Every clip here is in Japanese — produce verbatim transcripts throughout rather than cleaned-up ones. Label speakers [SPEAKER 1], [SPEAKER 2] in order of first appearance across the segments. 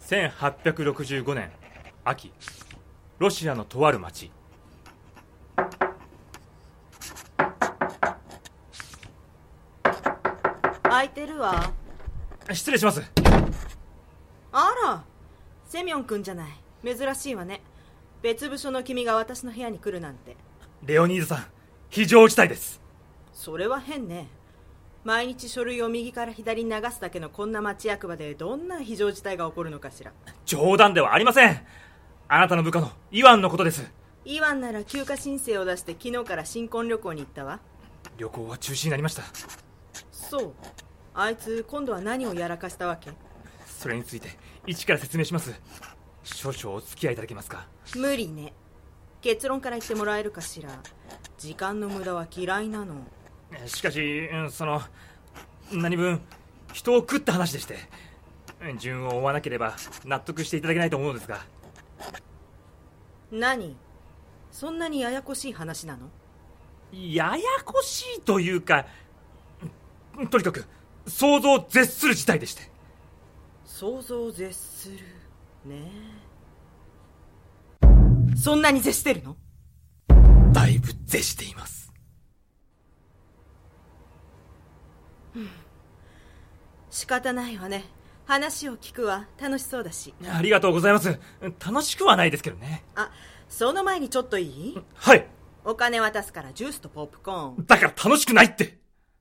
[SPEAKER 1] せんはっぴゃくろくじゅうごねん秋、ロシアのとある町。
[SPEAKER 2] 空いてるわ。
[SPEAKER 1] 失礼します。
[SPEAKER 2] あら、セミョン君じゃない。珍しいわね。別部署の君が私の部屋に来るなんて。
[SPEAKER 1] レオニードさん、非常事態です。
[SPEAKER 2] それは変ね。毎日書類を右から左に流すだけのこんな町役場でどんな非常事態が起こるのかしら。
[SPEAKER 1] 冗談ではありません。あなたの部下のイワンのことです。
[SPEAKER 2] イワンなら休暇申請を出して昨日から新婚旅行に行ったわ。
[SPEAKER 1] 旅行は中止になりました。
[SPEAKER 2] そう。あいつ今度は何をやらかしたわけ？
[SPEAKER 1] それについて一から説明します。少々お付き合いいただけますか？
[SPEAKER 2] 無理ね。結論から言ってもらえるかしら。時間の無駄は嫌いなの。
[SPEAKER 1] しかしその何分人を食った話でして、順を追わなければ納得していただけないと思うのですが。
[SPEAKER 2] 何？そんなにややこしい話なの？
[SPEAKER 1] ややこしいというか、とにかく想像を絶する事態でして。
[SPEAKER 2] 想像を絶するねえ。そんなに絶してるの？
[SPEAKER 1] だいぶ絶しています。
[SPEAKER 2] うん、仕方ないわね。話を聞くわ。楽しそうだし。
[SPEAKER 1] ありがとうございます。楽しくはないですけどね。
[SPEAKER 2] あ、その前にちょっといい？
[SPEAKER 1] はい。
[SPEAKER 2] お金渡すからジュースとポップコーン。
[SPEAKER 1] だから楽しくないって。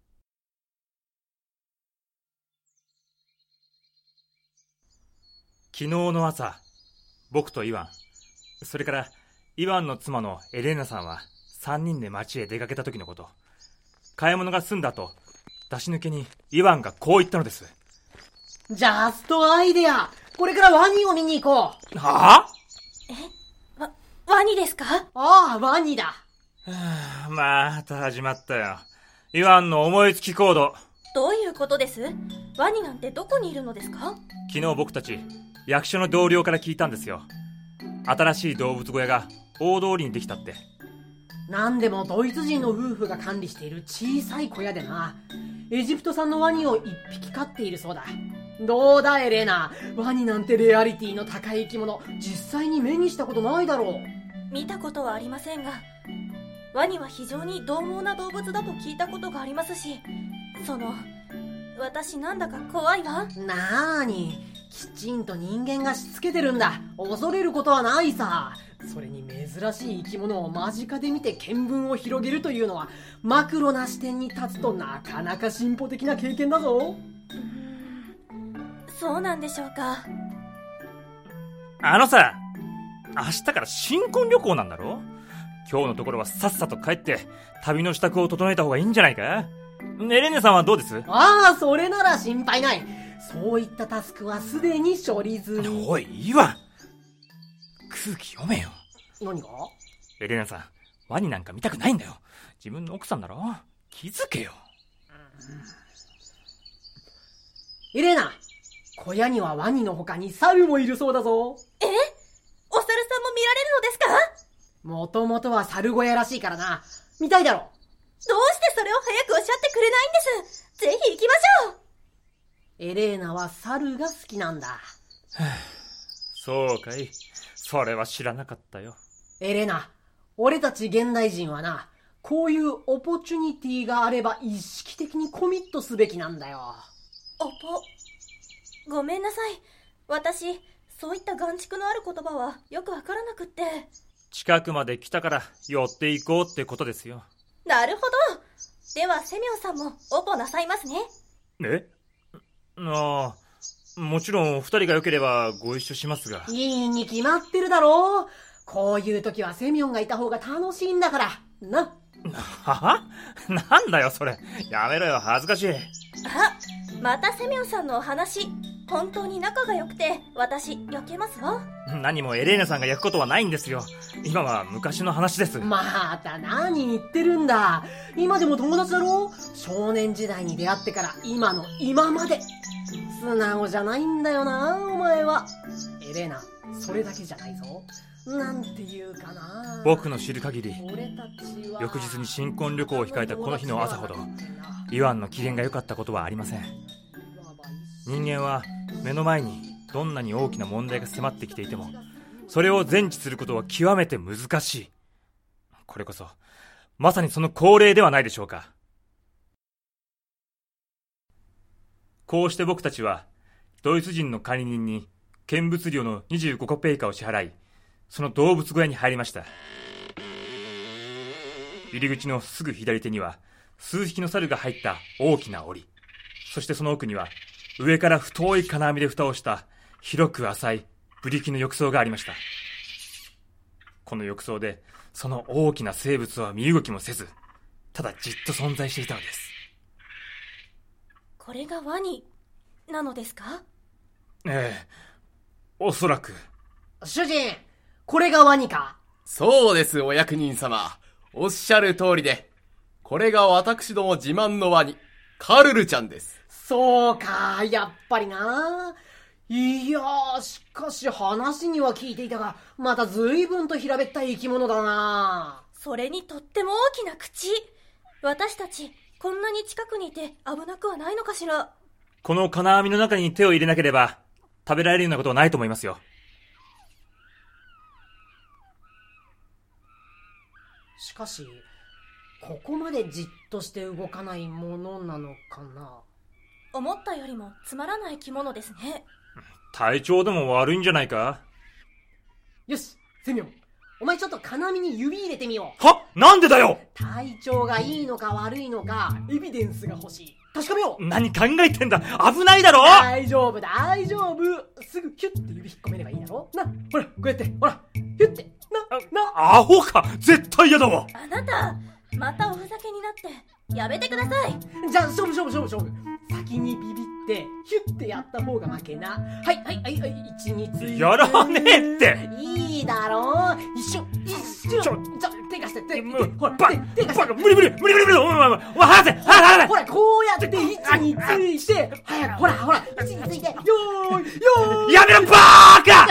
[SPEAKER 1] 昨日の朝、僕とイワン、それからイワンの妻のエレーナさんはさんにんで街へ出かけた時のこと。買い物が済んだ後、出し抜けにイワンがこう言ったのです。
[SPEAKER 3] ジャストアイデア。これからワニを見に行こう。
[SPEAKER 1] はぁ？
[SPEAKER 4] え？わ、ワニですか？
[SPEAKER 3] ああ、ワニだ。
[SPEAKER 1] はぁ、また始まったよ。イワンの思いつき行動。
[SPEAKER 4] どういうことです？ワニなんてどこにいるのですか？
[SPEAKER 1] 昨日僕たち役所の同僚から聞いたんですよ。新しい動物小屋が大通りにできたって。
[SPEAKER 3] なんでもドイツ人の夫婦が管理している小さい小屋でな、エジプト産のワニを一匹飼っているそうだ。どうだエレーナ、ワニなんてレアリティの高い生き物、実際に目にしたことないだろう。
[SPEAKER 4] 見たことはありませんが、ワニは非常に獰猛な動物だと聞いたことがありますし、その私なんだか怖いわ。
[SPEAKER 3] なーに、きちんと人間がしつけてるんだ。恐れることはないさ。それに珍しい生き物を間近で見て見聞を広げるというのは、マクロな視点に立つとなかなか進歩的な経験だぞ。
[SPEAKER 4] うーん、そうなんでしょうか。
[SPEAKER 1] あのさ、明日から新婚旅行なんだろ？今日のところはさっさと帰って旅の支度を整えた方がいいんじゃないか？エレーナさんはどうです？
[SPEAKER 3] ああ、それなら心配ない。そういったタスクはすでに処理済み。
[SPEAKER 1] おい、イワン、空気読めよ。
[SPEAKER 3] 何が？
[SPEAKER 1] エレーナさん、ワニなんか見たくないんだよ。自分の奥さんだろ？気づけよ。
[SPEAKER 3] エレーナ、小屋にはワニの他に猿もいるそうだぞ。
[SPEAKER 4] え？お猿さんも見られるのですか？
[SPEAKER 3] もともとは猿小屋らしいからな。見たいだろ。
[SPEAKER 4] どうしてそれを早くおっしゃってくれないんです？ぜひ行きましょう。
[SPEAKER 3] エレーナは猿が好きなんだ。
[SPEAKER 1] そうかい。それは知らなかったよ。
[SPEAKER 3] エレーナ、俺たち現代人はな、こういうオポチュニティがあれば意識的にコミットすべきなんだよ。
[SPEAKER 4] おぽ、ごめんなさい。私、そういった眼蓄のある言葉はよくわからなくって。
[SPEAKER 1] 近くまで来たから寄っていこうってことですよ。
[SPEAKER 4] なるほど。ではセミョンさんもオポなさいますね。
[SPEAKER 1] え？ああ、もちろん二人が良ければご一緒しますが。
[SPEAKER 3] いいに決まってるだろう。こういう時はセミョンがいた方が楽しいんだからな。
[SPEAKER 1] は？なんだよそれ。やめろよ、恥ずかしい。
[SPEAKER 4] あ、またセミョンさんのお話。本当に仲が良くて私避けますわ。
[SPEAKER 1] 何もエレーナさんが焼くことはないんですよ。今は昔の話です。
[SPEAKER 3] また何言ってるんだ。今でも友達だろ。少年時代に出会ってから今の今まで。素直じゃないんだよなお前は。エレーナ、それだけじゃないぞ。なんていうかな、
[SPEAKER 1] 僕の知る限り翌日に新婚旅行を控えたこの日の朝ほどイワンの機嫌が良かったことはありません。人間は目の前にどんなに大きな問題が迫ってきていても、それを全知することは極めて難しい。これこそまさにその恒例ではないでしょうか。こうして僕たちはドイツ人の管理人に見物料のにじゅうごコペイカを支払い、その動物小屋に入りました。入り口のすぐ左手には数匹の猿が入った大きな檻、そしてその奥には上から太い金網で蓋をした広く浅いブリキの浴槽がありました。この浴槽でその大きな生物は身動きもせず、ただじっと存在していたのです。
[SPEAKER 4] これがワニなのですか？
[SPEAKER 1] ええ、おそらく。
[SPEAKER 3] 主人、これがワニか？
[SPEAKER 5] そうです、お役人様。おっしゃる通りで、これが私ども自慢のワニ、カルルちゃんです。
[SPEAKER 3] そうか、やっぱりな。いやー、しかし話には聞いていたが、また随分と平べったい生き物だな。
[SPEAKER 4] それにとっても大きな口。私たちこんなに近くにいて危なくはないのかしら。
[SPEAKER 1] この金網の中に手を入れなければ食べられるようなことはないと思いますよ。
[SPEAKER 3] しかしここまでじっとして動かないものなのかな。
[SPEAKER 4] 思ったよりもつまらない生き物ですね。
[SPEAKER 1] 体調でも悪いんじゃないか？
[SPEAKER 3] よし、セミョン、お前ちょっと金網に指入れてみよう。
[SPEAKER 1] は？なんでだよ！
[SPEAKER 3] 体調がいいのか悪いのかエビデンスが欲しい。確かめよう。
[SPEAKER 1] 何考えてんだ、危ないだろ。
[SPEAKER 3] 大丈夫大丈夫、すぐヒュッて指引っ込めればいいだろ。な、ほらこうやって、ほらヒュッてな、な。
[SPEAKER 1] アホか、絶対嫌だわ。
[SPEAKER 4] あなたまたおふざけになってやめてください。
[SPEAKER 3] じゃあ勝負勝負勝負勝負。先にビビってヒュッてやった方が負けな。はいはいはいはい、位置について。
[SPEAKER 1] やらねえって。
[SPEAKER 3] いいだろう。一緒一緒。ちょ手貸して手、ほら
[SPEAKER 1] バ
[SPEAKER 3] 手手貸して。
[SPEAKER 1] 無理無理無理無理無理。お前お前離せ離せ。
[SPEAKER 3] ほらこうやって位置について、早くほらほら位置について、よーいよーい。
[SPEAKER 1] やめろバーカ。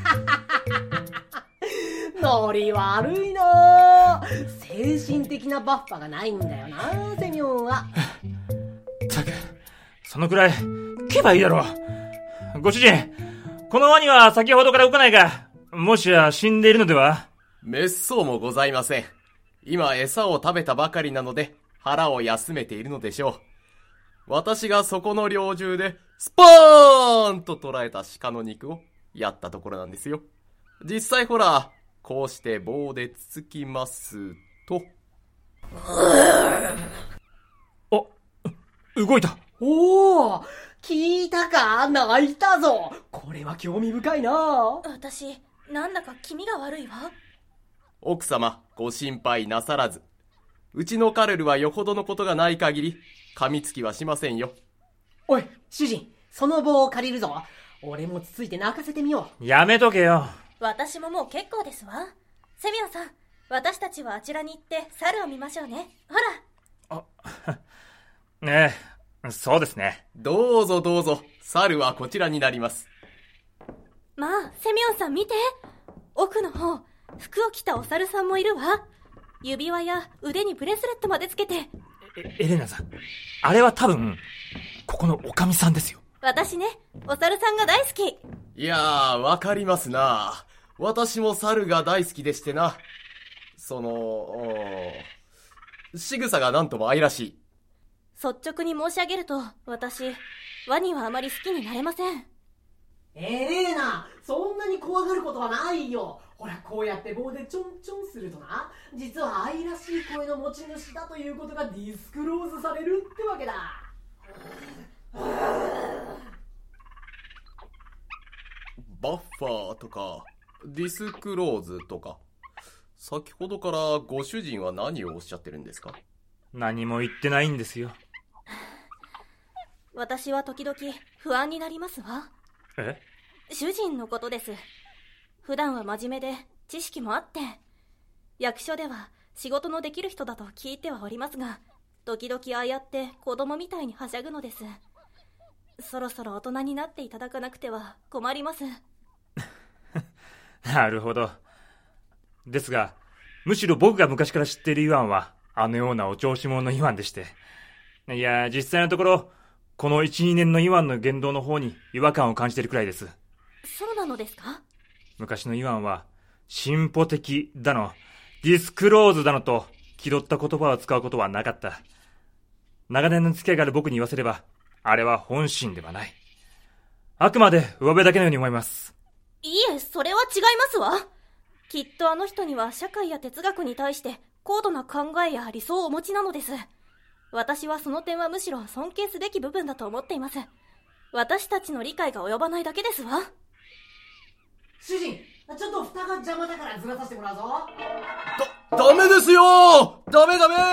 [SPEAKER 3] ノリ悪いな。精神的なバッファがないんだよな、セミョンは。
[SPEAKER 1] ったく、そのくらい聞けばいいだろう。ご主人、このワニは先ほどから動かないが、もしや死んでいるのでは？
[SPEAKER 5] 滅相もございません。今餌を食べたばかりなので腹を休めているのでしょう。私がそこの猟銃でスパーンと捉えた鹿の肉をやったところなんですよ。実際ほら、こうして棒でつつきますと。
[SPEAKER 1] あ、動いた。
[SPEAKER 3] おお、聞いたか？泣いたぞ。これは興味深いな。
[SPEAKER 4] 私なんだか気味が悪いわ。
[SPEAKER 5] 奥様、ご心配なさらず。うちのカルルはよほどのことがない限り噛みつきはしませんよ。
[SPEAKER 3] おい主人、その棒を借りるぞ。俺もつついて泣かせてみよ
[SPEAKER 1] う。やめとけよ。
[SPEAKER 4] 私ももう結構ですわ。セミョンさん、私たちはあちらに行って猿を見ましょうね。ほら。
[SPEAKER 1] あ、ねえ、そうですね。
[SPEAKER 5] どうぞどうぞ、猿はこちらになります。
[SPEAKER 4] まあ、セミョンさん見て。奥の方、服を着たお猿さんもいるわ。指輪や腕にブレスレットまでつけて。
[SPEAKER 1] え、エレナさん、あれは多分ここのおかみさんですよ。
[SPEAKER 4] 私ね、お猿さんが大好き。
[SPEAKER 5] いやー、わかりますな。私も猿が大好きでしてな。その、仕草がなんとも愛らしい。
[SPEAKER 4] 率直に申し上げると、私ワニはあまり好きになれません。
[SPEAKER 3] エレーナ、そんなに怖がることはないよ。ほらこうやって棒でちょんちょんするとな、実は愛らしい声の持ち主だということがディスクローズされるってわけだ。
[SPEAKER 5] バッファーとかディスクローズとか、先ほどからご主人は何をおっしゃってるんですか？
[SPEAKER 1] 何も言ってないんですよ。
[SPEAKER 4] 私は時々不安になりますわ。
[SPEAKER 1] え？
[SPEAKER 4] 主人のことです。普段は真面目で知識もあって、役所では仕事のできる人だと聞いてはおりますが、時々ああやって子供みたいにはしゃぐのです。そろそろ大人になっていただかなくては困ります。
[SPEAKER 1] なるほど。ですが、むしろ僕が昔から知っているイワンはあのようなお調子者のイワンでして、いや実際のところこの いち、にねんのイワンの言動の方に違和感を感じているくらいです。
[SPEAKER 4] そうなのですか？
[SPEAKER 1] 昔のイワンは、進歩的だの、ディスクローズだのと、気取った言葉を使うことはなかった。長年の付き合いがある僕に言わせれば、あれは本心ではない。あくまで上辺だけのように思います。
[SPEAKER 4] いえ、それは違いますわ。きっとあの人には社会や哲学に対して高度な考えや理想をお持ちなのです。私はその点はむしろ尊敬すべき部分だと思っています。私たちの理解が及ばないだけですわ。
[SPEAKER 3] 主人、ちょっと蓋が邪魔だからずらさせてもらうぞ。
[SPEAKER 5] だ、ダメですよ！ダメダメ！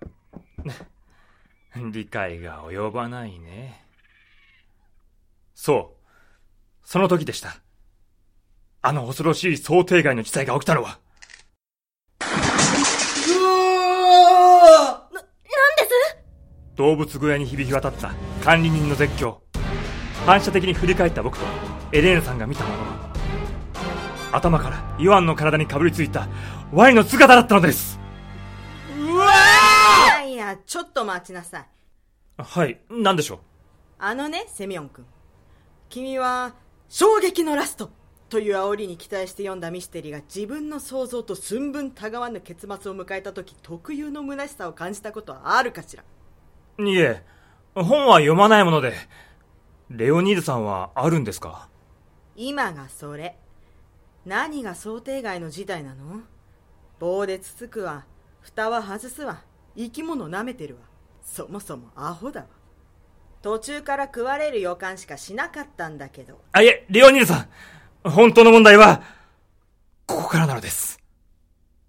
[SPEAKER 1] 理解が及ばないね。そう。その時でした。あの恐ろしい想定外の事態が起きたのは。
[SPEAKER 5] うわー！
[SPEAKER 4] な、なんです？
[SPEAKER 1] 動物小屋に響き渡った管理人の絶叫。反射的に振り返った僕とエレーナさんが見たものは、頭からイワンの体にかぶりついたワニの姿だったのです。
[SPEAKER 5] うわ
[SPEAKER 2] ー！いやいや、ちょっと待ちなさい。
[SPEAKER 1] はい、何でしょう？
[SPEAKER 2] あのね、セミヨン君。君は、衝撃のラストという煽りに期待して読んだミステリーが自分の想像と寸分たがわぬ結末を迎えた時特有の虚しさを感じたことはあるかしら？
[SPEAKER 1] いえ、本は読まないもので。レオニールさんはあるんですか？
[SPEAKER 2] 今がそれ。何が想定外の事態なの？棒でつつくわ、蓋は外すわ、生き物舐めてるわ。そもそもアホだわ。途中から食われる予感しかしなかったんだけど。
[SPEAKER 1] あ、いえ、レオニールさん、本当の問題はここからなのです。